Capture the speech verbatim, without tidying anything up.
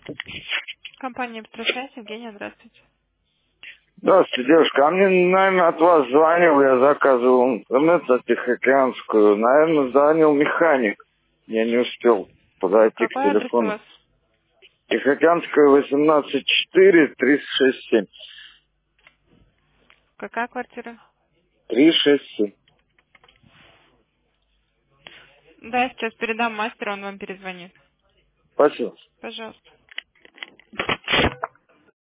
Компания «Петросвязь», Евгения, здравствуйте. Здравствуйте, девушка. А мне, наверное, от вас звонил, я заказывал интернет за Тихоокеанскую. Наверное, звонил механик. Я не успел подойти к Какой адрес у телефону. вас? Тихоокеанская, восемнадцать четыре, триста шестьдесят семь. Какая квартира? триста шестьдесят семь. Да, я сейчас передам мастеру, он вам перезвонит. Спасибо. Пожалуйста.